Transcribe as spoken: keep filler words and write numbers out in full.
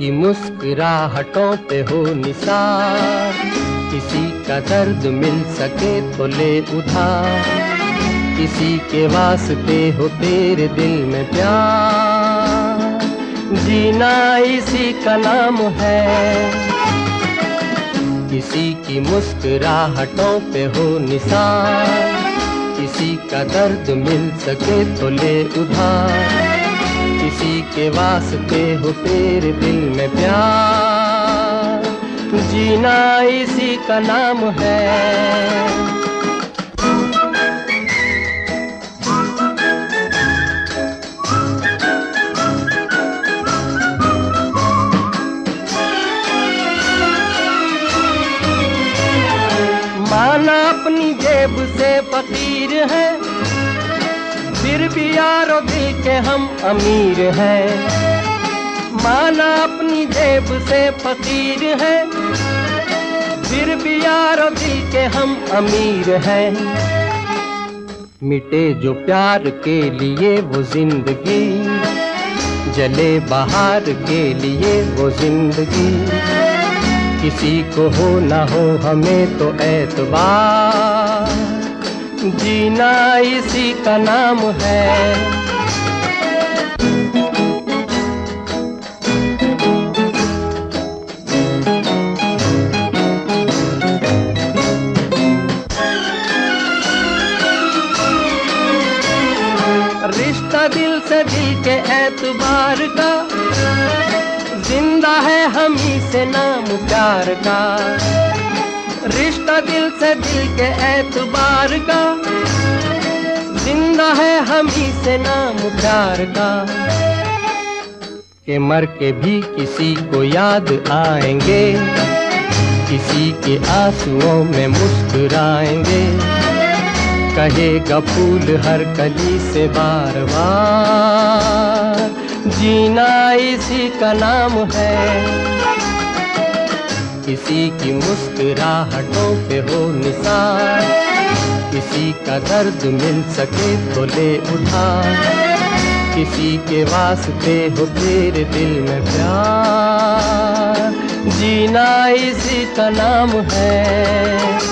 की मुस्कुराहटों पे हो निसार, किसी का दर्द मिल सके तो ले उधार, किसी के वास्ते हो तेरे दिल में प्यार, जीना इसी का नाम है। किसी की मुस्कुराहटों पे हो निसार, किसी का दर्द मिल सके तो ले उधार, किसी के वास्ते हो तेरे दिल में प्यार, जीना इसी का नाम है। माना अपनी जेब से फकीर है, फिर भी यारो दिल के हम अमीर हैं। माना अपनी जेब से फकीर है, फिर भी यारो दिल के हम अमीर हैं। मिटे जो प्यार के लिए वो जिंदगी, जले बहार के लिए वो जिंदगी, किसी को हो ना हो हमें तो एतबार, जीना इसी का नाम है। रिश्ता दिल से दिल के एतबार का, जिंदा है हम ही से नाम प्यार का। रिश्ता दिल से दिल के एतबार का, जिंदा है हम ही से नाम प्यार का। के मर के भी किसी को याद आएंगे, किसी के आंसुओं में मुस्कुराएंगे, कहेगा फूल हर कली से बार बार, जीना इसी का नाम है। किसी की मुस्कुराहटों पे हो निसार, किसी का दर्द मिल सके तो ले उधार, किसी के वास्ते हो तेरे दिल में प्यार, जीना इसी का नाम है।